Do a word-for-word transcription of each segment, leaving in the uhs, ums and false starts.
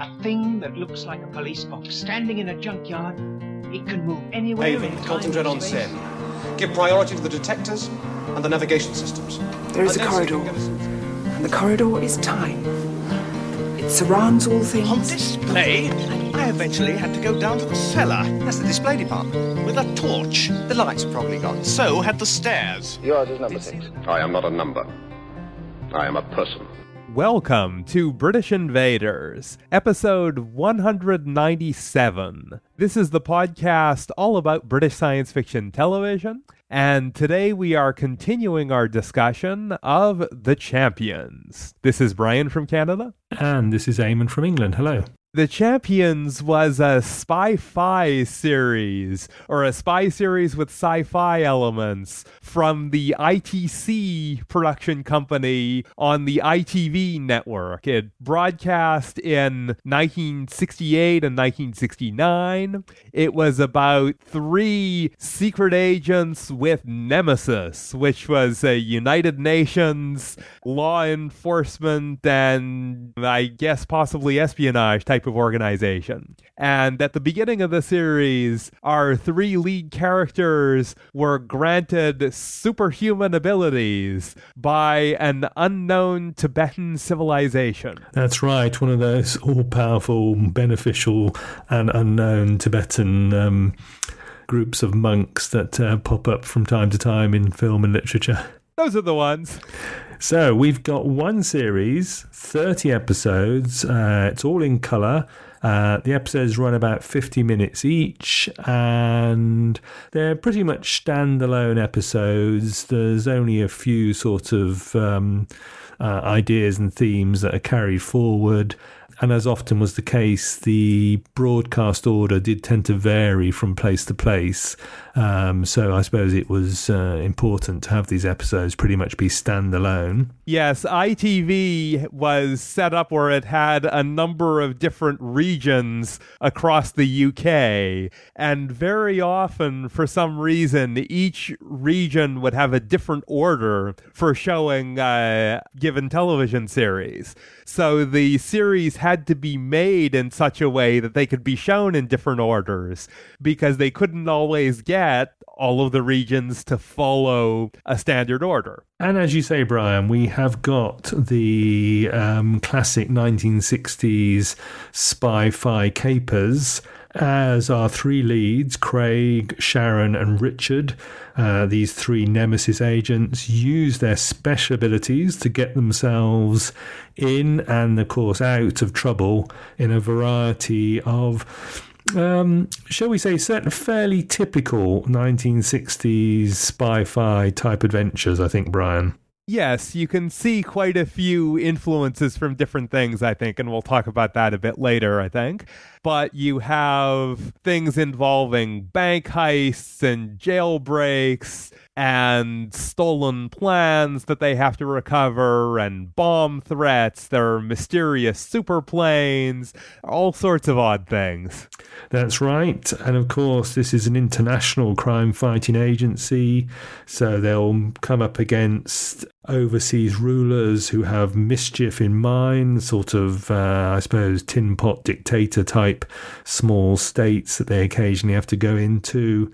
A thing that looks like a police box standing in a junkyard. It can move anywhere. Haven, concentrate on Sen. Give priority to the detectors and the navigation systems. There is a corridor, and the corridor is time. It surrounds all things. On display, I eventually had to go down to the cellar. That's the display department. With a torch. The lights are probably gone. So had the stairs. Yours is number six. I am not a number. I am a person. Welcome to British Invaders, episode one hundred ninety-seven. This is the podcast all about British science fiction television, and today we are continuing our discussion of The Champions. This is Brian from Canada. And this is Eamon from England. Hello. The Champions was a spy-fi series, or a spy series with sci-fi elements, from the I T C production company on the I T V network. It broadcast in nineteen sixty-eight and nineteen sixty-nine. It was about three secret agents with Nemesis, which was a United Nations law enforcement and, I guess, possibly espionage type of organization. And at the beginning of the series, our three lead characters were granted superhuman abilities by an unknown Tibetan civilization. That's right, one of those all-powerful, beneficial and unknown Tibetan um, groups of monks that uh, pop up from time to time in film and literature. Those are the ones. So we've got one series, thirty episodes. Uh, it's all in colour. Uh, the episodes run about fifty minutes each, and they're pretty much standalone episodes. There's only a few sort of um, uh, ideas and themes that are carried forward. And as often was the case, the broadcast order did tend to vary from place to place. Um, so I suppose it was uh, important to have these episodes pretty much be standalone. Yes, I T V was set up where it had a number of different regions across the U K. And very often, for some reason, each region would have a different order for showing a given television series. So the series had to be made in such a way that they could be shown in different orders, because they couldn't always get all of the regions to follow a standard order. And as you say, Brian, we have got the um, classic nineteen sixties spy-fi capers as our three leads, Craig, Sharon and Richard. Uh, these three Nemesis agents use their special abilities to get themselves in and, of course, out of trouble in a variety of Um, shall we say, certain fairly typical nineteen sixties spy-fi type adventures, I think, Brian. Yes, you can see quite a few influences from different things, I think, and we'll talk about that a bit later, I think. But you have things involving bank heists and jailbreaks and stolen plans that they have to recover and bomb threats. There are mysterious super planes, all sorts of odd things. That's right. And of course, this is an international crime-fighting agency, so they'll come up against overseas rulers who have mischief in mind, sort of, uh, I suppose, tin pot dictator type small states that they occasionally have to go into.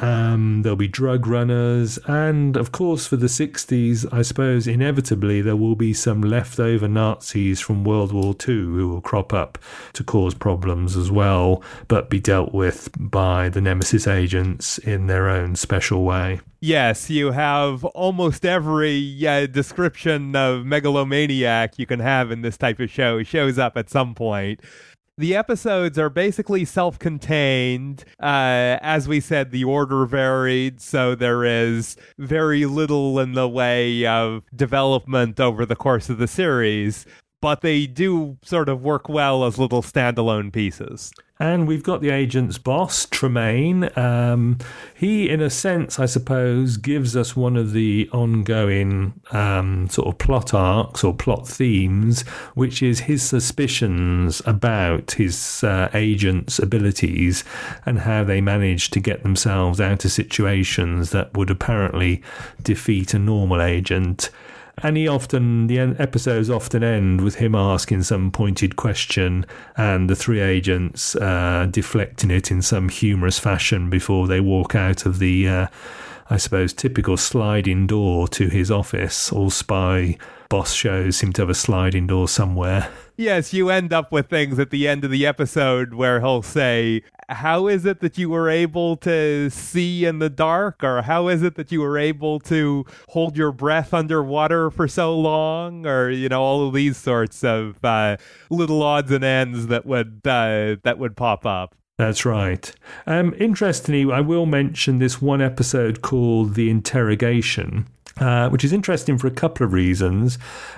Um, there'll be drug runners, and of course for the sixties, I suppose inevitably there will be some leftover Nazis from World War Two who will crop up to cause problems as well, but be dealt with by the Nemesis agents in their own special way. Yes, you have almost every uh, description of megalomaniac you can have in this type of show shows up at some point. The episodes are basically self-contained. Uh, as we said, the order varied, so there is very little in the way of development over the course of the series, but they do sort of work well as little standalone pieces. And we've got the agent's boss, Tremaine. Um, he, in a sense, I suppose, gives us one of the ongoing um, sort of plot arcs or plot themes, which is his suspicions about his uh, agent's abilities and how they manage to get themselves out of situations that would apparently defeat a normal agent. And he often, the episodes often end with him asking some pointed question and the three agents uh, deflecting it in some humorous fashion before they walk out of the, uh, I suppose, typical sliding door to his office. All spy boss shows seem to have a sliding door somewhere. Yes, you end up with things at the end of the episode where he'll say, how is it that you were able to see in the dark? Or how is it that you were able to hold your breath underwater for so long? Or, you know, all of these sorts of uh, little odds and ends that would uh, that would pop up. That's right. Um, interestingly, I will mention this one episode called The Interrogation, Uh, which is interesting for a couple of reasons.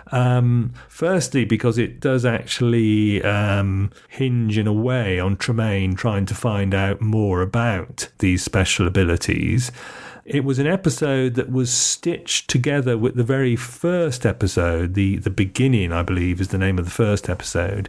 Um, firstly, because it does actually um, hinge in a way on Tremaine trying to find out more about these special abilities. It was an episode that was stitched together with the very first episode. The, the beginning, I believe, is the name of the first episode.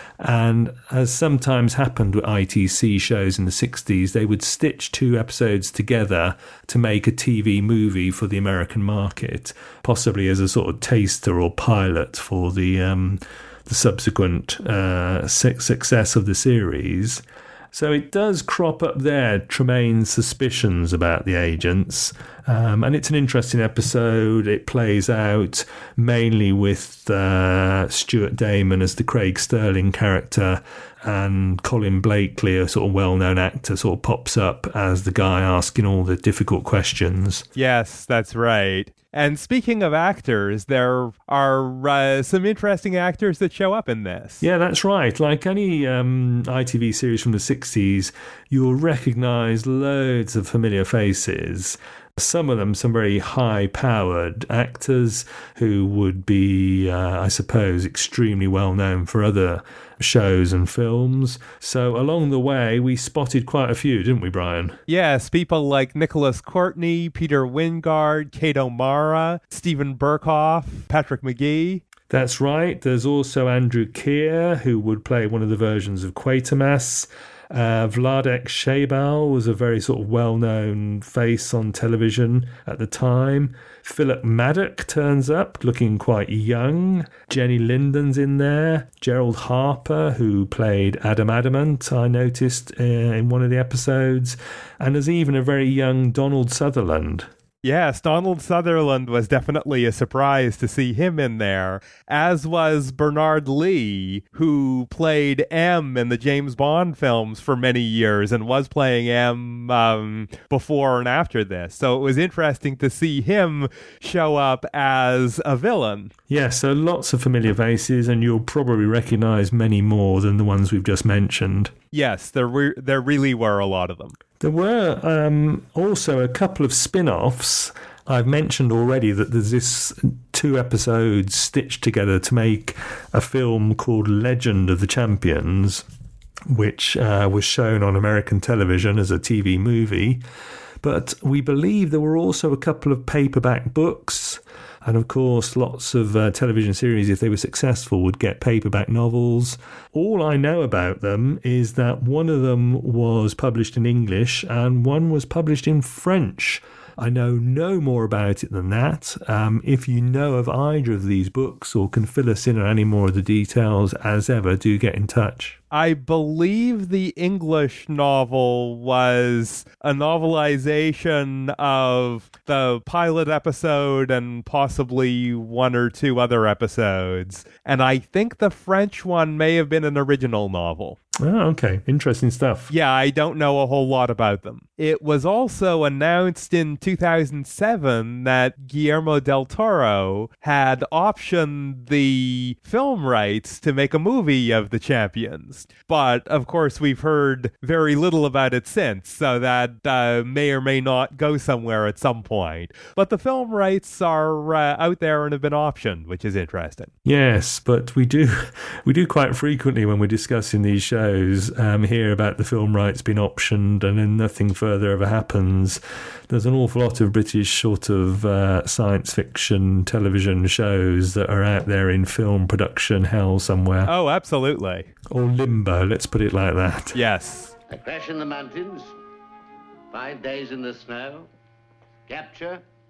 And as sometimes happened with I T C shows in the sixties, they would stitch two episodes together to make a T V movie for the American market, possibly as a sort of taster or pilot for the um, the subsequent uh, success of the series. So it does crop up there, Tremaine's suspicions about the agents. Um, and it's an interesting episode. It plays out mainly with uh, Stuart Damon as the Craig Sterling character, and Colin Blakely, a sort of well-known actor, sort of pops up as the guy asking all the difficult questions. Yes, that's right. And speaking of actors, there are uh, some interesting actors that show up in this. Yeah, that's right. Like any um, I T V series from the sixties, you'll recognise loads of familiar faces. Some of them, some very high-powered actors who would be, uh, I suppose, extremely well-known for other shows and films. So along the way, we spotted quite a few, didn't we, Brian? Yes, people like Nicholas Courtney, Peter Wingard, Kate O'Mara, Stephen Burkhoff, Patrick McGee. That's right. There's also Andrew Keir, who would play one of the versions of Quatermass. Uh, Vladek Sheybal was a very sort of well-known face on television at the time. Philip Maddock turns up, looking quite young. Jenny Linden's in there. Gerald Harper, who played Adam Adamant, I noticed uh, in one of the episodes. And there's even a very young Donald Sutherland. Yes, Donald Sutherland was definitely a surprise to see him in there, as was Bernard Lee, who played M in the James Bond films for many years and was playing M um, before and after this. So it was interesting to see him show up as a villain. Yeah, so lots of familiar faces, and you'll probably recognise many more than the ones we've just mentioned. Yes, there re- there really were a lot of them. There were um, also a couple of spin-offs. I've mentioned already that there's this two episodes stitched together to make a film called Legend of the Champions, which uh, was shown on American television as a T V movie. But we believe there were also a couple of paperback books. And of course, lots of uh, television series, if they were successful, would get paperback novels. All I know about them is that one of them was published in English and one was published in French. I know no more about it than that. Um, if you know of either of these books or can fill us in on any more of the details, as ever, do get in touch. I believe the English novel was a novelization of the pilot episode and possibly one or two other episodes. And I think the French one may have been an original novel. Oh, okay. Interesting stuff. Yeah, I don't know a whole lot about them. It was also announced in two thousand seven that Guillermo del Toro had optioned the film rights to make a movie of the Champions. But, of course, we've heard very little about it since, so that uh, may or may not go somewhere at some point. But the film rights are uh, out there and have been optioned, which is interesting. Yes, but we do we do quite frequently when we're discussing these shows um, hear about the film rights being optioned and then nothing further ever happens. There's an awful lot of British sort of uh, science fiction television shows that are out there in film production hell somewhere. Oh, absolutely. Or limbo, let's put it like that. Yes. A crash in the mountains, five days in the snow, capture,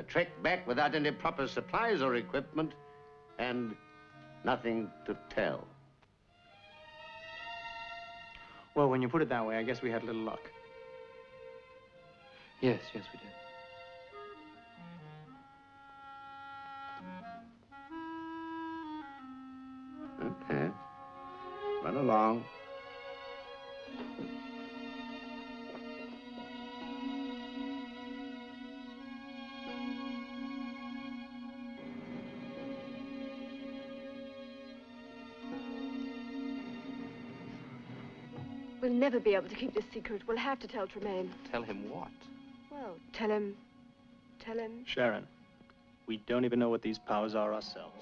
A trek back without any proper supplies or equipment, and nothing to tell. Well, when you put it that way, I guess we had a little luck. Yes, yes, we did. Okay. Run along. We'll never be able to keep this secret. We'll have to tell Tremaine. Tell him what? Well, tell him... Tell him... Sharon, we don't even know what these powers are ourselves.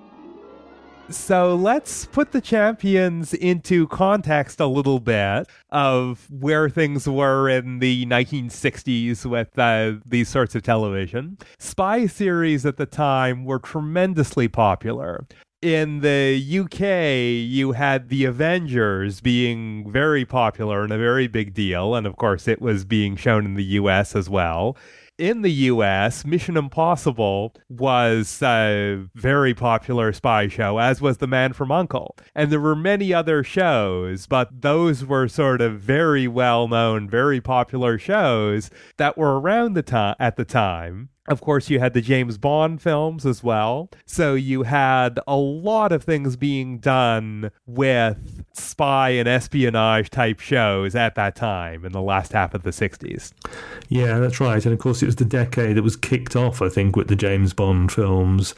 So let's put the Champions into context a little bit of where things were in the nineteen sixties with uh, these sorts of television. Spy series at the time were tremendously popular. In the U K, you had The Avengers being very popular and a very big deal, and of course it was being shown in the U S as well. In the U S, Mission Impossible was a very popular spy show, as was The Man from U N C L E. And there were many other shows, but those were sort of very well-known, very popular shows that were around the time at the time. Of course, you had the James Bond films as well. So you had a lot of things being done with spy and espionage type shows at that time in the last half of the sixties. Yeah, that's right. And of course, it was the decade that was kicked off, I think, with the James Bond films.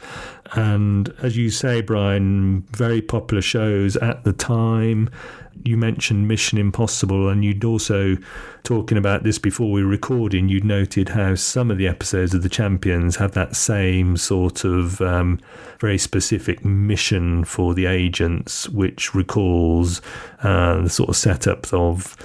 And as you say, Brian, very popular shows at the time. You mentioned Mission Impossible, and you'd also, talking about this before we were recording, you noted how some of the episodes of The Champions have that same sort of um, very specific mission for the agents, which recalls uh, the sort of setup of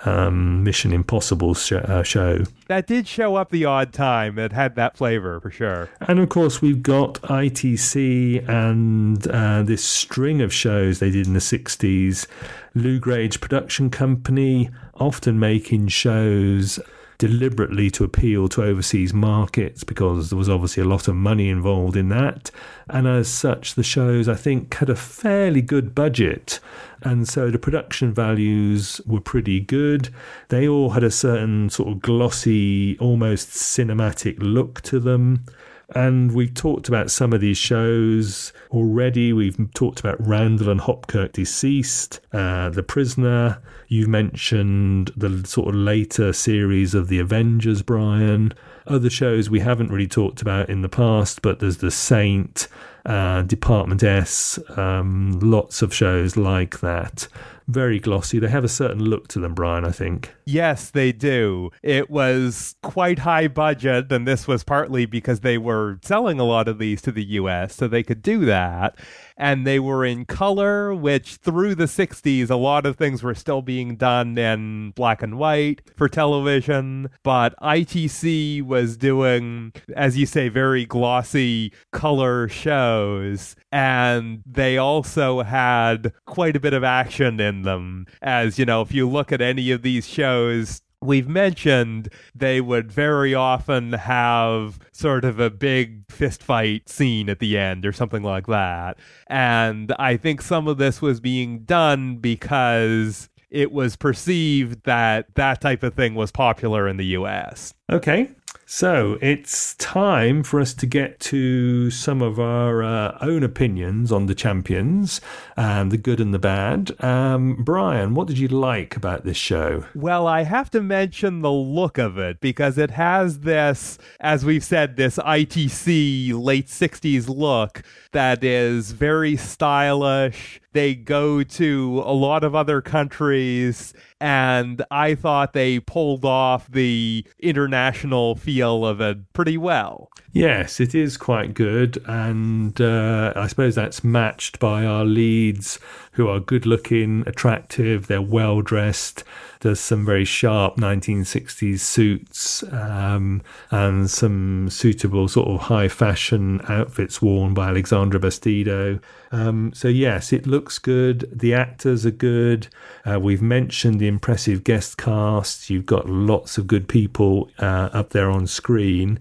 um, Mission Impossible sh- uh, show. That did show up the odd time. It had that flavor, for sure. And of course, we've got I T C and uh, this string of shows they did in the sixties. Lou Grage Production Company, often making shows deliberately to appeal to overseas markets because there was obviously a lot of money involved in that. And as such, the shows, I think, had a fairly good budget. And so the production values were pretty good. They all had a certain sort of glossy, almost cinematic look to them. And we've talked about some of these shows already. We've talked about Randall and Hopkirk Deceased, uh, The Prisoner. You've mentioned the sort of later series of The Avengers, Brian. Other shows we haven't really talked about in the past, but there's The Saint, uh, Department S, um, lots of shows like that. Very glossy. They have a certain look to them, Brian, I think. Yes, they do. It was quite high budget, and this was partly because they were selling a lot of these to the U S, so they could do that. And they were in color, which through the sixties, a lot of things were still being done in black and white for television. But I T C was doing, as you say, very glossy color shows. And they also had quite a bit of action in them. As, you know, if you look at any of these shows we've mentioned, they would very often have sort of a big fist fight scene at the end or something like that. And I think some of this was being done because it was perceived that that type of thing was popular in the U S. Okay. So it's time for us to get to some of our uh, own opinions on the Champions and the good and the bad. Um, Brian, what did you like about this show? Well, I have to mention the look of it because it has this, as we've said, this I T C late sixties look that is very stylish. They go to a lot of other countries, and I thought they pulled off the international feel of it pretty well. Yes, it is quite good, and uh, I suppose that's matched by our leads, who are good-looking, attractive, they're well-dressed. There's some very sharp nineteen sixties suits um, and some suitable sort of high-fashion outfits worn by Alexandra Bastido. Um, so yes, it looks good. The actors are good. Uh, we've mentioned the impressive guest cast. You've got lots of good people uh, up there on screen.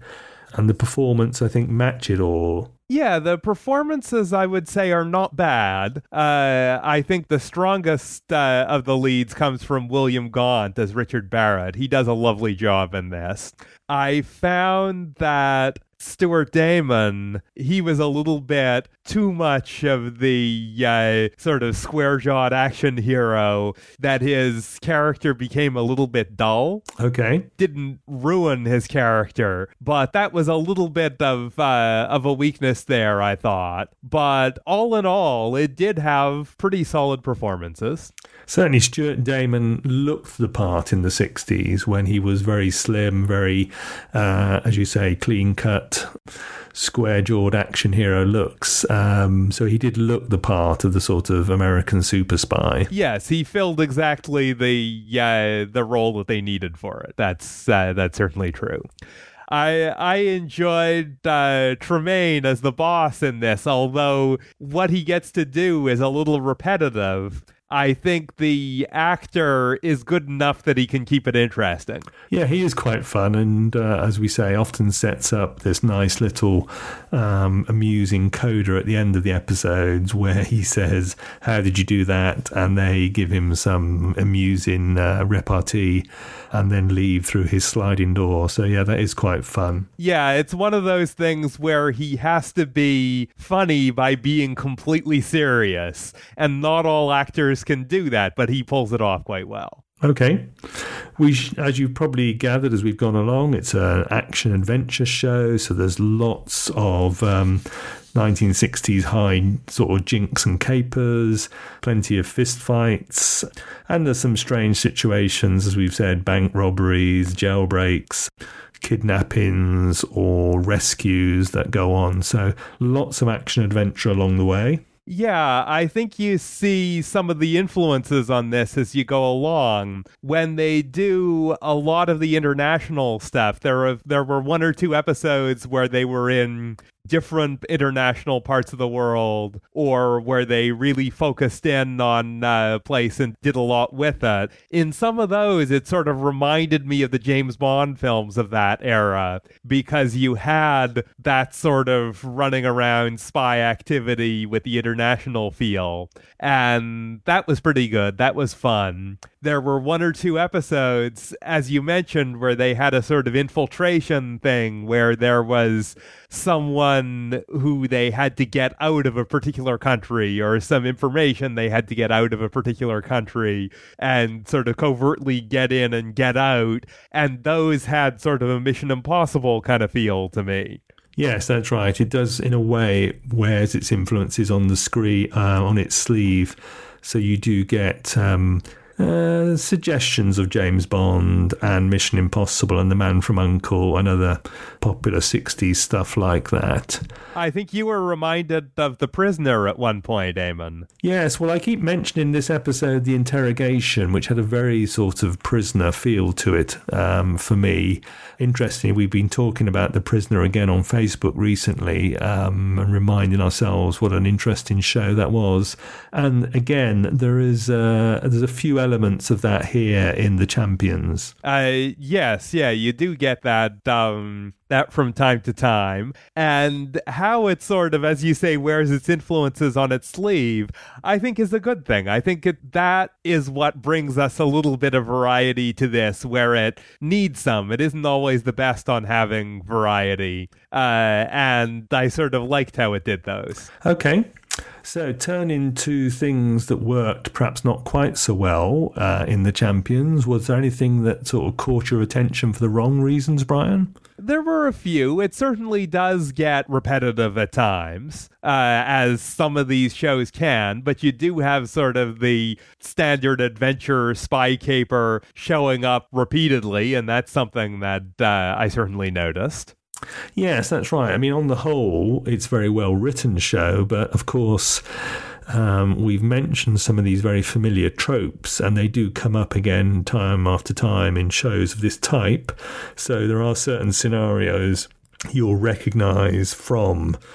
and the performance, I think, match it all. Yeah, the performances, I would say, are not bad. Uh, I think the strongest uh, of the leads comes from William Gaunt as Richard Barrett. He does a lovely job in this. I found that Stuart Damon, he was a little bit too much of the uh, sort of square-jawed action hero, that his character became a little bit dull. Okay. Didn't ruin his character, but that was a little bit of uh, of a weakness there, I thought. But all in all, it did have pretty solid performances. Certainly Stuart Damon looked the part in the sixties when he was very slim, very, uh, as you say, clean-cut, square-jawed action hero looks. Um, so he did look the part of the sort of American super spy. Yes, he filled exactly the uh, the role that they needed for it. That's uh, that's certainly true. I I enjoyed uh, Tremaine as the boss in this, although what he gets to do is a little repetitive. I think the actor is good enough that he can keep it interesting. Yeah, he is quite fun, and uh, as we say, often sets up this nice little um, amusing coda at the end of the episodes where he says, "How did you do that?" And they give him some amusing uh, repartee and then leave through his sliding door. So yeah, that is quite fun. Yeah, it's one of those things where he has to be funny by being completely serious, and not all actors can do that, but he pulls it off quite well. Okay. We, sh- as you've probably gathered as we've gone along, it's an action-adventure show, so there's lots of um, nineteen sixties high sort of jinks and capers, plenty of fist fights, and there's some strange situations, as we've said, bank robberies, jailbreaks, kidnappings or rescues that go on. So lots of action-adventure along the way. Yeah, I think you see some of the influences on this as you go along. When they do a lot of the international stuff, there were, there were one or two episodes where they were in different international parts of the world, or where they really focused in on a place and did a lot with it. In some of those, it sort of reminded me of the James Bond films of that era, because you had that sort of running around spy activity with the international feel, and that was pretty good. That was fun. There were one or two episodes, as you mentioned, where they had a sort of infiltration thing, where there was someone who they had to get out of a particular country, or some information they had to get out of a particular country, and sort of covertly get in and get out. And those had sort of a Mission Impossible kind of feel to me. Yes, that's right. It does, in a way, wears its influences on the screen, uh, on its sleeve. So you do get um, uh, suggestions of James Bond and Mission Impossible and The Man from U N C L E and other popular sixties stuff like that. I think you were reminded of The Prisoner at one point, Eamon. Yes, well, I keep mentioning this episode, The Interrogation, which had a very sort of prisoner feel to it um, for me. Interestingly, we've been talking about The Prisoner again on Facebook recently um, and reminding ourselves what an interesting show that was. And again, there is uh, there's a few elements of that here in The Champions. Uh, yes, yeah, you do get that um, that from time to time. And how it sort of, as you say, wears its influences on its sleeve, I think is a good thing. I think it, that is what brings us a little bit of variety to this, where it needs some. It isn't always the best on having variety. Uh, and I sort of liked how it did those. Okay. So turning to things that worked perhaps not quite so well uh, in The Champions, was there anything that sort of caught your attention for the wrong reasons, Brian? There were a few. It certainly does get repetitive at times, uh, as some of these shows can, but you do have sort of the standard adventure spy caper showing up repeatedly, and that's something that uh, I certainly noticed. Yes, that's right. I mean, on the whole, it's a very well-written show, but of course, um, we've mentioned some of these very familiar tropes, and they do come up again time after time in shows of this type. So there are certain scenarios you'll recognise from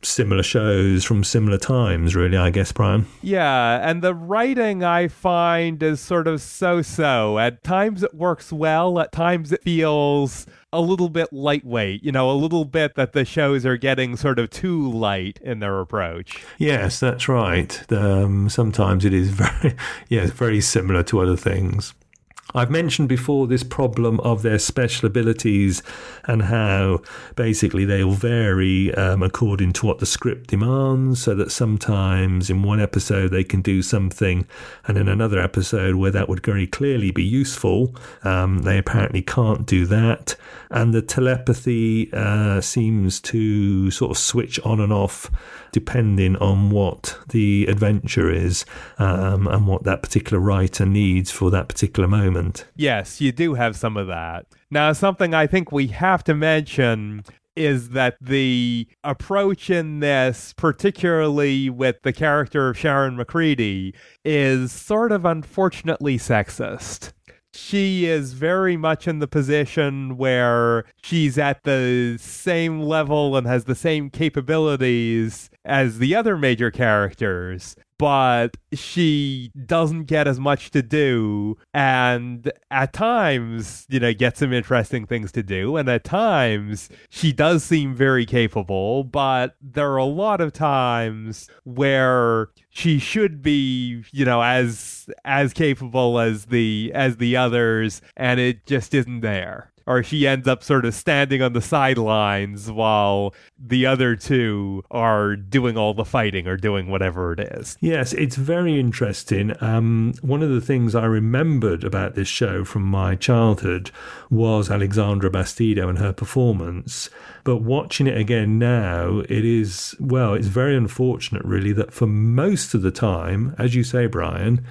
similar shows from similar times, really, I guess, Brian. Yeah, and the writing I find is sort of so-so. At times it works well, at times it feels a little bit lightweight, you know, a little bit that the shows are getting sort of too light in their approach. Yes, that's right. Um, sometimes it is very, yeah, very similar to other things. I've mentioned before this problem of their special abilities and how basically they'll vary um, according to what the script demands, so that sometimes in one episode they can do something and in another episode where that would very clearly be useful, um, they apparently can't do that. And the telepathy uh, seems to sort of switch on and off depending on what the adventure is um, and what that particular writer needs for that particular moment. Yes, you do have some of that. Now, something I think we have to mention is that the approach in this, particularly with the character of Sharon McCready, is sort of unfortunately sexist. She is very much in the position where she's at the same level and has the same capabilities as the other major characters, but she doesn't get as much to do, and at times, you know, get some interesting things to do, and at times she does seem very capable, but there are a lot of times where she should be, you know, as as capable as the as the others, and it just isn't there. Or she ends up sort of standing on the sidelines while the other two are doing all the fighting or doing whatever it is. Yes, it's very interesting. Um, one of the things I remembered about this show from my childhood was Alexandra Bastido and her performance. But watching it again now, it is, well, it's very unfortunate, really, that for most of the time, as you say, Brian,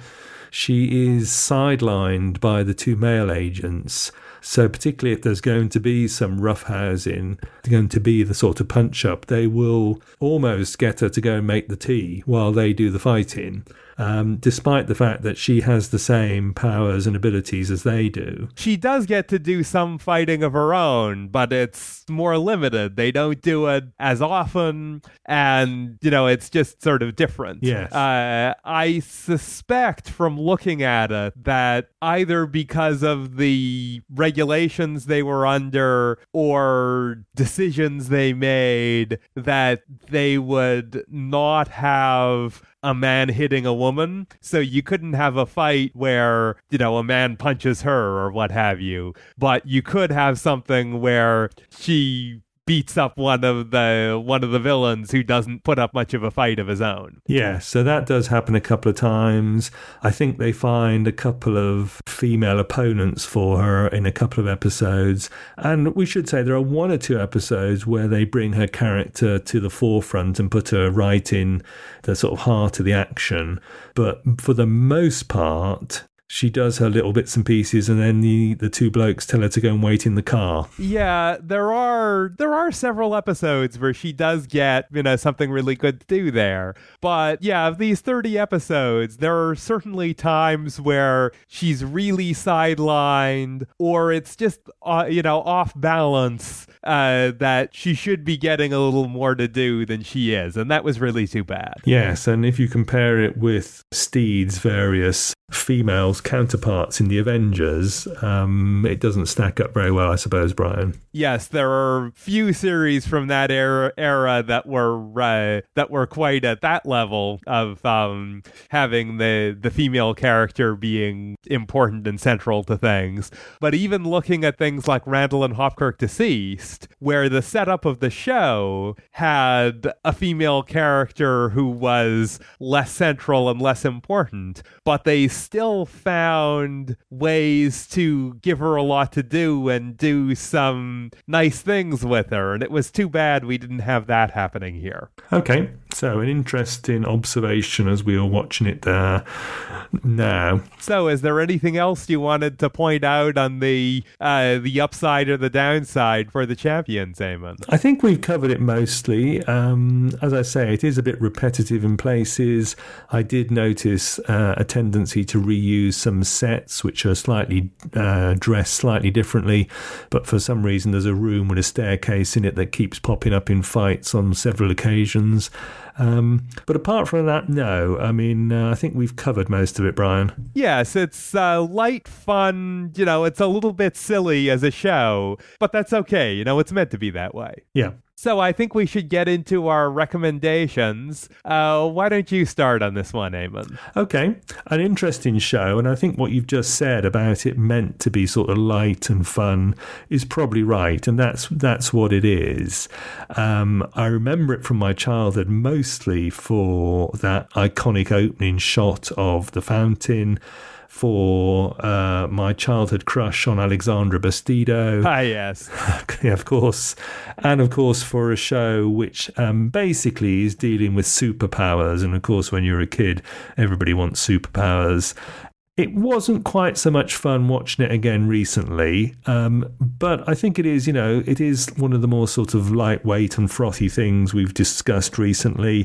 she is sidelined by the two male agents. So particularly if there's going to be some roughhousing, going to be the sort of punch-up, they will almost get her to go and make the tea while they do the fighting, um, despite the fact that she has the same powers and abilities as they do. She does get to do some fighting of her own, but it's more limited. They don't do it as often, and, you know, it's just sort of different. Yes. Uh, I suspect from looking at it that either because of the regulations they were under or decisions they made, that they would not have a man hitting a woman, so you couldn't have a fight where, you know, a man punches her or what have you, but you could have something where she beats up one of the one of the villains who doesn't put up much of a fight of his own. Yeah, so that does happen a couple of times. I think they find a couple of female opponents for her in a couple of episodes, and we should say there are one or two episodes where they bring her character to the forefront and put her right in the sort of heart of the action. But for the most part, she does her little bits and pieces, and then the, the two blokes tell her to go and wait in the car. Yeah, there are there are several episodes where she does get, you know, something really good to do there. But yeah, of these thirty episodes, there are certainly times where she's really sidelined, or it's just, uh, you know, off balance, uh, that she should be getting a little more to do than she is. And that was really too bad. Yes, and if you compare it with Steed's various females counterparts in the Avengers, um, it doesn't stack up very well, I suppose, Brian. Yes, there are few series from that era, era that were uh, that were quite at that level of um, having the the female character being important and central to things. But even looking at things like Randall and Hopkirk Deceased, where the setup of the show had a female character who was less central and less important, but they still found ways to give her a lot to do and do some nice things with her, and it was too bad we didn't have that happening here. Okay, so an interesting observation as we were watching it there. now. So is there anything else you wanted to point out on the uh, the upside or the downside for the Champions, Eamon? I think we've covered it mostly. Um, as I say, it is a bit repetitive in places. I did notice uh, a tendency to reuse some sets which are slightly uh, dressed slightly differently, but for some reason there's a room with a staircase in it that keeps popping up in fights on several occasions. Um, but apart from that, no. I mean, uh, I think we've covered most of it, Brian. Yes, it's uh, light, fun, you know, it's a little bit silly as a show, but that's okay. You know, it's meant to be that way. Yeah. So I think we should get into our recommendations. Uh, why don't you start on this one, Eamon? Okay, an interesting show, and I think what you've just said about it meant to be sort of light and fun is probably right, and that's that's what it is. Um, I remember it from my childhood mostly for that iconic opening shot of the fountain, for uh, my childhood crush on Alexandra Bastido. Ah, yes. Yeah, of course. And, of course, for a show which um, basically is dealing with superpowers. And, of course, when you're a kid, everybody wants superpowers. It wasn't quite so much fun watching it again recently, um, but I think it is, you know, it is one of the more sort of lightweight and frothy things we've discussed recently.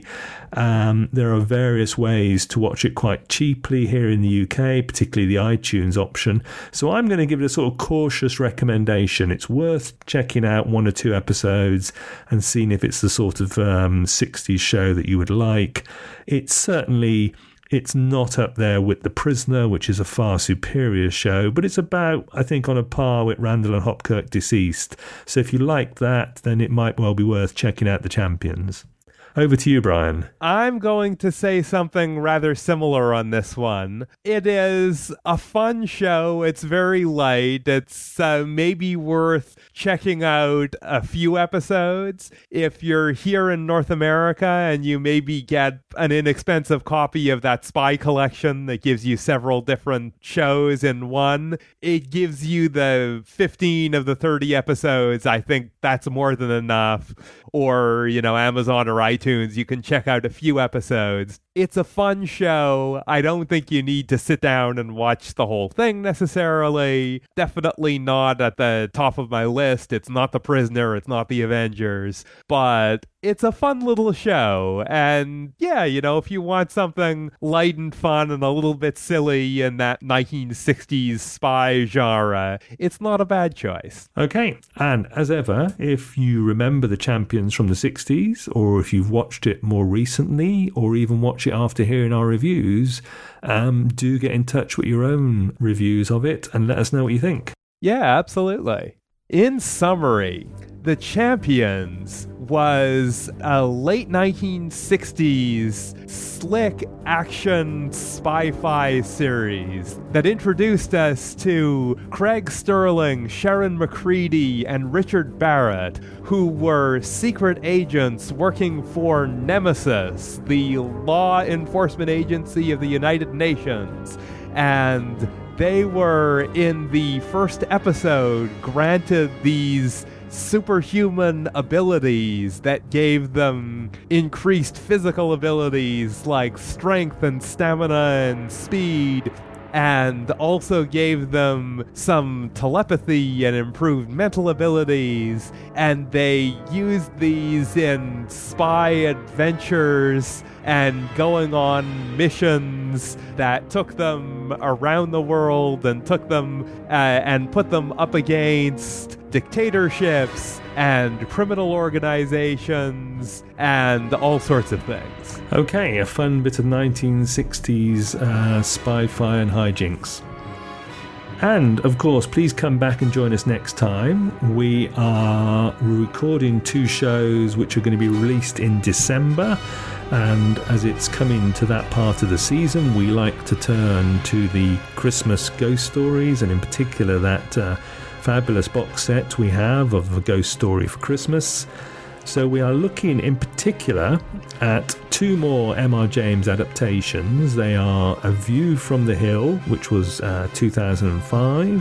Um, there are various ways to watch it quite cheaply here in the U K, particularly the iTunes option. So I'm going to give it a sort of cautious recommendation. It's worth checking out one or two episodes and seeing if it's the sort of um, sixties show that you would like. It's certainly... It's not up there with The Prisoner, which is a far superior show, but it's about, I think, on a par with Randall and Hopkirk Deceased. So if you like that, then it might well be worth checking out The Champions. Over to you, Brian. I'm going to say something rather similar on this one. It is a fun show. It's very light. It's uh, maybe worth checking out a few episodes. If you're here in North America and you maybe get an inexpensive copy of that Spy Collection that gives you several different shows in one, it gives you the fifteen of the thirty episodes. I think that's more than enough. Or, you know, Amazon or iTunes, you can check out a few episodes. It's a fun show. I don't think you need to sit down and watch the whole thing necessarily. Definitely not at the top of my list. It's not The Prisoner. It's not The Avengers. But it's a fun little show. And yeah, you know, if you want something light and fun and a little bit silly in that nineteen sixties spy genre, it's not a bad choice. Okay. And as ever, if you remember The Champions from the sixties, or if you've watched it more recently, or even watch it after hearing our reviews, um, do get in touch with your own reviews of it and let us know what you think. Yeah, absolutely. In summary, The Champions was a late nineteen sixties slick action spy-fi series that introduced us to Craig Sterling, Sharon McCready, and Richard Barrett, who were secret agents working for Nemesis, the law enforcement agency of the United Nations. And they were, in the first episode, granted these superhuman abilities that gave them increased physical abilities like strength and stamina and speed, and also gave them some telepathy and improved mental abilities, and they used these in spy adventures and going on missions that took them around the world and took them uh, and put them up against dictatorships and criminal organizations and all sorts of things. Okay, a fun bit of nineteen sixties uh, spy-fi and hijinks. And, of course, please come back and join us next time. We are recording two shows which are going to be released in December. And as it's coming to that part of the season, we like to turn to the Christmas ghost stories, and in particular that uh, fabulous box set we have of A Ghost Story for Christmas. So we are looking in particular at two more M R James adaptations. They are A View from the Hill, which was uh, two thousand five,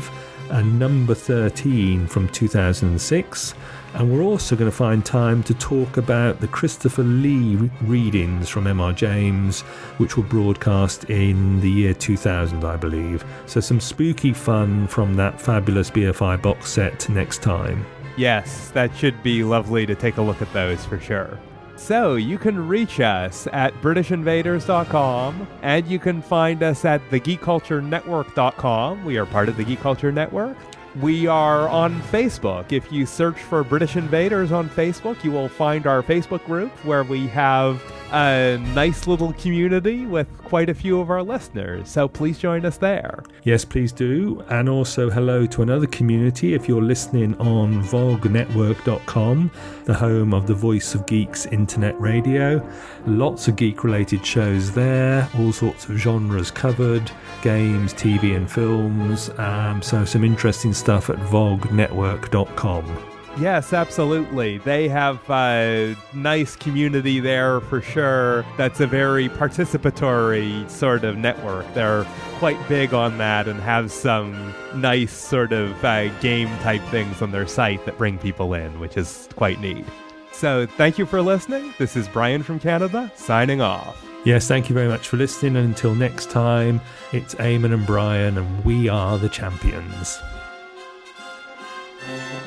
and number thirteen from two thousand six. And we're also going to find time to talk about the Christopher Lee re- readings from M R James, which were broadcast in the year two thousand, I believe. So some spooky fun from that fabulous B F I box set next time. Yes, that should be lovely to take a look at those for sure. So you can reach us at british invaders dot com, and you can find us at the geek culture network dot com. We are part of the Geek Culture Network. We are on Facebook. If you search for British Invaders on Facebook, you will find our Facebook group where we have a nice little community with quite a few of our listeners. So please join us there. Yes, please do. And also hello to another community if you're listening on vog network dot com, the home of the Voice of Geeks internet radio. Lots of geek-related shows there, all sorts of genres covered, games, T V and films. Um, so some interesting stuff at vog network dot com. Yes, absolutely. They have a nice community there for sure. That's a very participatory sort of network. They're quite big on that and have some nice sort of uh, game type things on their site that bring people in, which is quite neat. So thank you for listening. This is Brian from Canada, signing off. Yes, thank you very much for listening. And until next time, it's Eamon and Brian, and we are the champions.